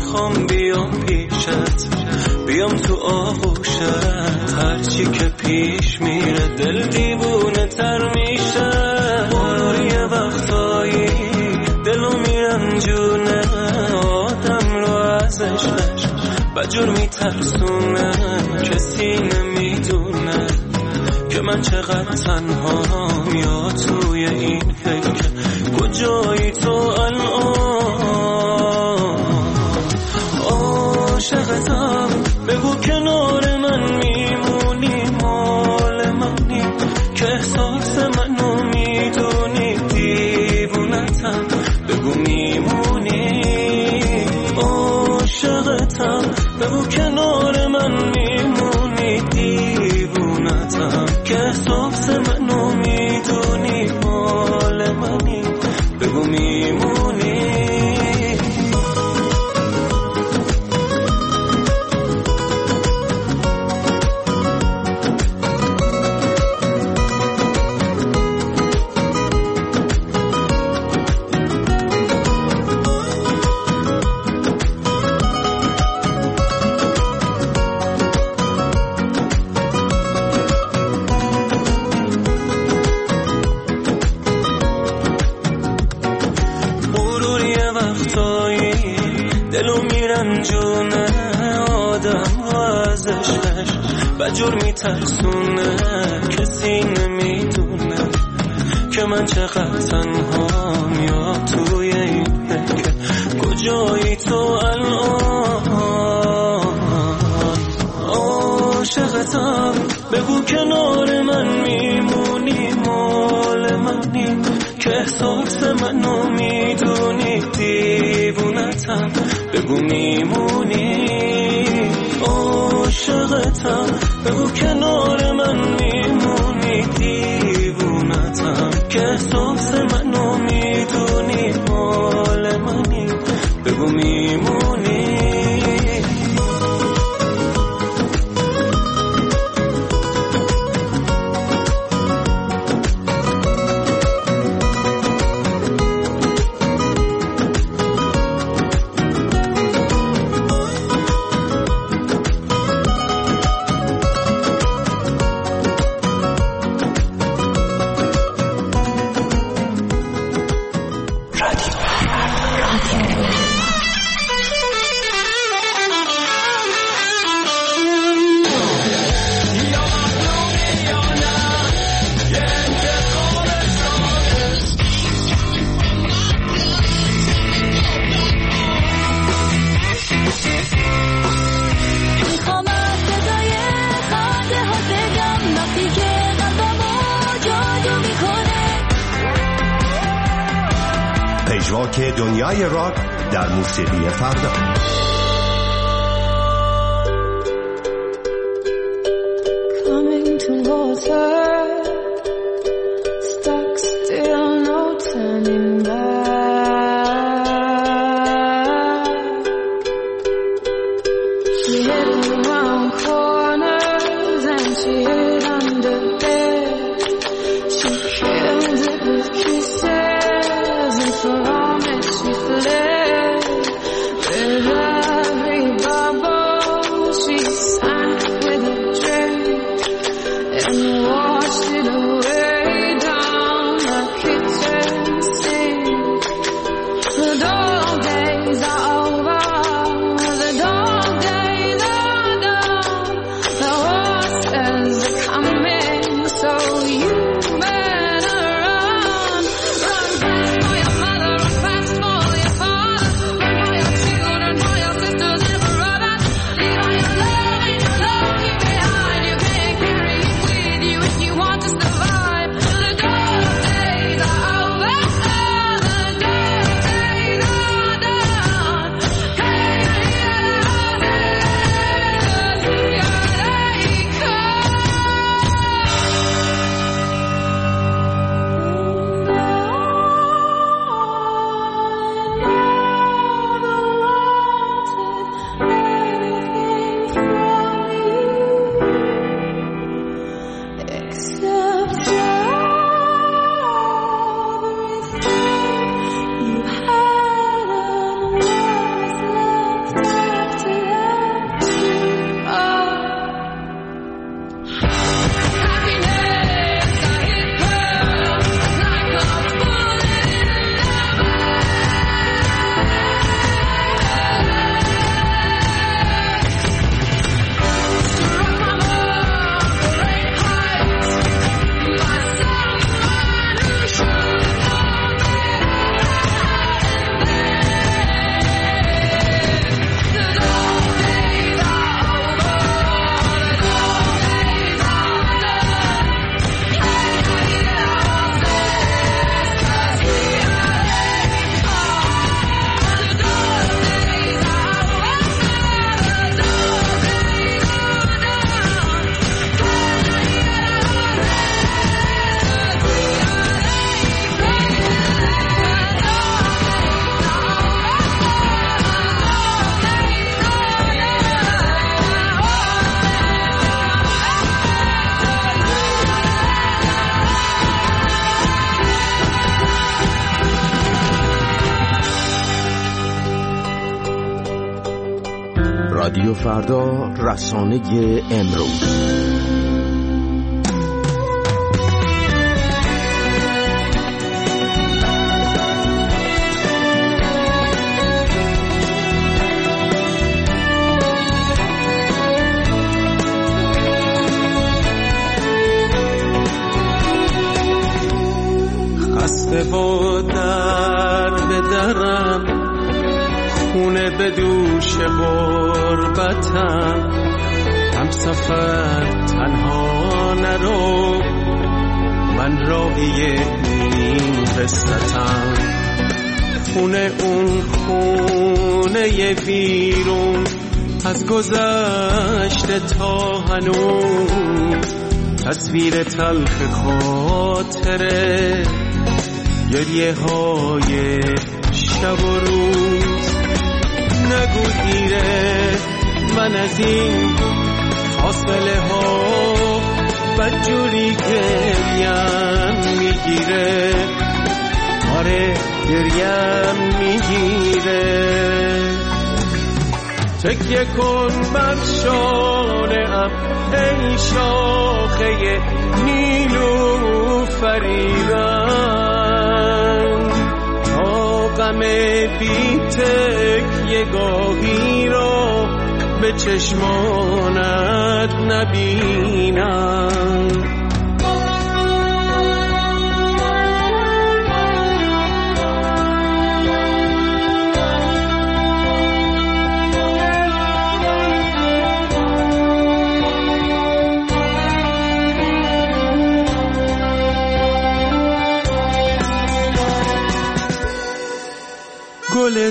میخوام بیام پیشت، بیام تو آغوشت، هرچی که پیش میره دل دیوونه تر میشه. یه وقتایی دلو میرنجونه، آدم رو از عشقش بجور میترسونه. کسی نمیدونه که من چقدر تنهام، یا توی این فکر کجایی تو الان. عاشقتم بگو کنار من میمونی، مال منی که احساس منو میدونی. دیوونتم بگو میمونی. عاشقتم بگو کنار من میمونی. دیوونتم که احساس منو میدونی، مال منی بگو میمونی. دلو میرنجونه، آدم و از عشقش بجور میترسونه. کسی نمیدونه که من چقدر تنهام، یا توی این فکر کجایی تو الان. عاشقتم بگو کنار من میمونی، مال منی که احساس منو میدونی. دیوونتم بگو میمونی. عاشقتم بگو کنار من میمونی. دیوونتم که احساس منو میدونی، مال منی بگو میمونی. پژواک دنیای راک در موسیقی فردا. For all that she fled, رادیو فردا، رسانه امروز. خسته و در به درم، خونه به دوش غربتم، هم سفر تنها نرو، من راهی این قصتم. خونه اون خونه ویرون، از گذشته تا هنوز تصویر تلخ خاطره، گریه های شب و روز. نگو دیره من از این فاصله ها بدجوری گریم میگیره، آره گریم میگیره. تکیه کن بر شانه‌ام ای شاخه نیلوفریدن، تا غم بی تکیه گاهی را به چشمانت نبینم. گل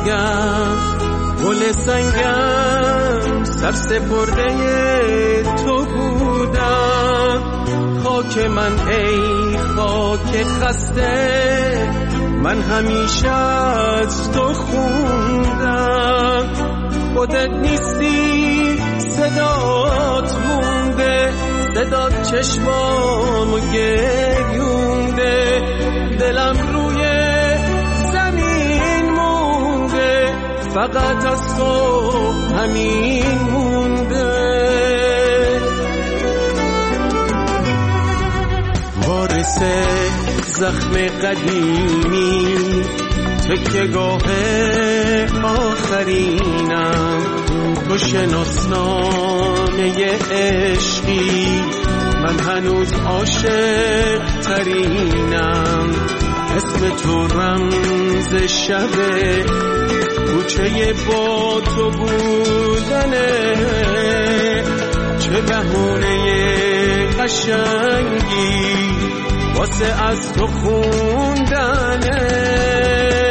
سنگم سر سپرده تو بودم، خاک من ای خاک خسته، من همیشه از تو خوندم. خودت نیستی صدات مونده، صدات چشمامو گریونده، دلم روی فقط از تو همین مونده. وارث زخم قدیمی، تکیه‌گاه آخرینم، تو شناسنامه عشقی، من هنوز عاشق ترینم. اسم تو رمز شبه، کوچه با تو بودنه، چه بهونه قشنگی واسه از تو خوندنه.